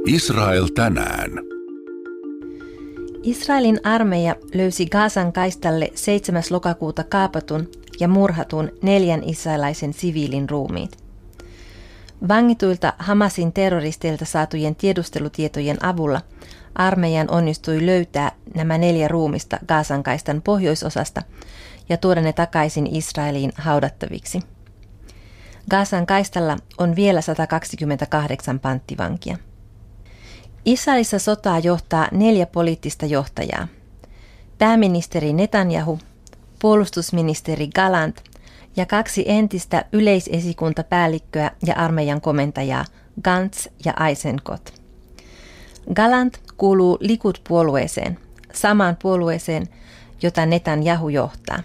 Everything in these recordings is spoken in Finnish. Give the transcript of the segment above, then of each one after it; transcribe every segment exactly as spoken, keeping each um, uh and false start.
Israel tänään. Israelin armeija löysi Gazan kaistalle seitsemäs lokakuuta kaapatun ja murhatun neljän israelaisen siviilin ruumiit. Vangituilta Hamasin terroristeilta saatujen tiedustelutietojen avulla armeijan onnistui löytää nämä neljä ruumista Gazan kaistan pohjoisosasta ja tuoda ne takaisin Israeliin haudattaviksi. Gazan kaistalla on vielä sata kaksikymmentäkahdeksan panttivankia. Israelissa sotaa johtaa neljä poliittista johtajaa. Pääministeri Netanyahu, puolustusministeri Gallant ja kaksi entistä yleisesikuntapäällikköä ja armeijan komentajaa Gantz ja Eisenkot. Gallant kuuluu Likud-puolueeseen, samaan puolueeseen, jota Netanyahu johtaa.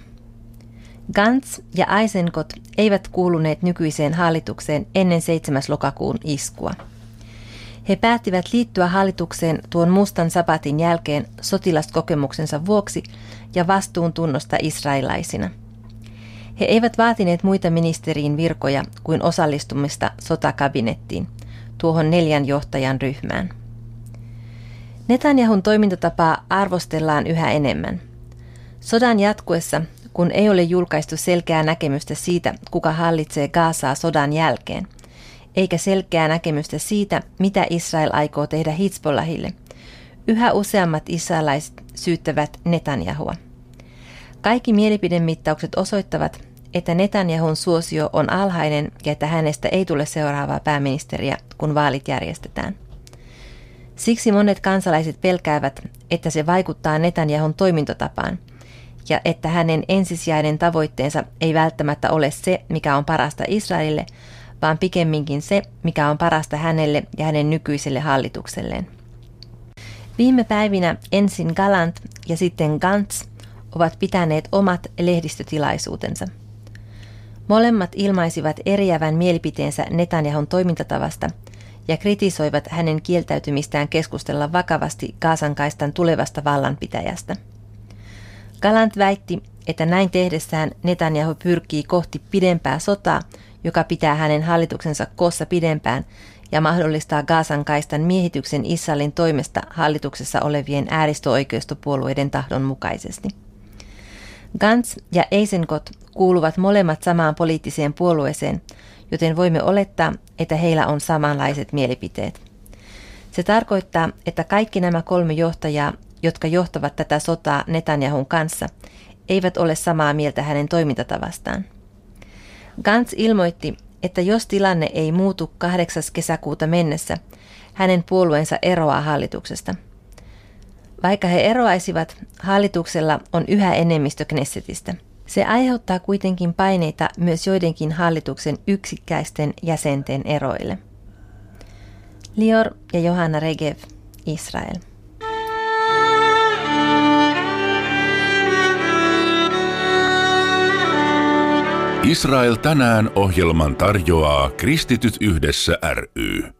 Gantz ja Eisenkot eivät kuuluneet nykyiseen hallitukseen ennen seitsemäs lokakuun iskua. He päättivät liittyä hallitukseen tuon mustan sabatin jälkeen sotilaskokemuksensa vuoksi ja vastuuntunnosta israelaisina. He eivät vaatineet muita ministeriin virkoja kuin osallistumista sotakabinettiin, tuohon neljän johtajan ryhmään. Netanyahun toimintatapaa arvostellaan yhä enemmän. Sodan jatkuessa, kun ei ole julkaistu selkeää näkemystä siitä, kuka hallitsee Gazaa sodan jälkeen, eikä selkeää näkemystä siitä, mitä Israel aikoo tehdä Hizbollahille, yhä useammat israelaiset syyttävät Netanyahua. Kaikki mielipidemittaukset osoittavat, että Netanyahun suosio on alhainen ja että hänestä ei tule seuraavaa pääministeriä, kun vaalit järjestetään. Siksi monet kansalaiset pelkäävät, että se vaikuttaa Netanyahun toimintatapaan ja että hänen ensisijainen tavoitteensa ei välttämättä ole se, mikä on parasta Israelille, vaan pikemminkin se, mikä on parasta hänelle ja hänen nykyiselle hallitukselleen. Viime päivinä ensin Gallant ja sitten Gantz ovat pitäneet omat lehdistötilaisuutensa. Molemmat ilmaisivat eriävän mielipiteensä Netanyahun toimintatavasta ja kritisoivat hänen kieltäytymistään keskustella vakavasti Gazan kaistan tulevasta vallanpitäjästä. Gallant väitti, että näin tehdessään Netanyahu pyrkii kohti pidempää sotaa, joka pitää hänen hallituksensa koossa pidempään ja mahdollistaa Gazan kaistan miehityksen Israelin toimesta hallituksessa olevien ääristöoikeistopuolueiden tahdon mukaisesti. Gantz ja Eisenkot kuuluvat molemmat samaan poliittiseen puolueeseen, joten voimme olettaa, että heillä on samanlaiset mielipiteet. Se tarkoittaa, että kaikki nämä kolme johtajaa, jotka johtavat tätä sotaa Netanyahun kanssa, eivät ole samaa mieltä hänen toimintatavastaan. Gantz ilmoitti, että jos tilanne ei muutu kahdeksas kesäkuuta mennessä, hänen puolueensa eroaa hallituksesta. Vaikka he eroaisivat, hallituksella on yhä enemmistö Knessetistä. Se aiheuttaa kuitenkin paineita myös joidenkin hallituksen yksittäisten jäsenten eroille. Lior ja Johanna Regev, Israel. Israel tänään -ohjelman tarjoaa Kristityt yhdessä ry.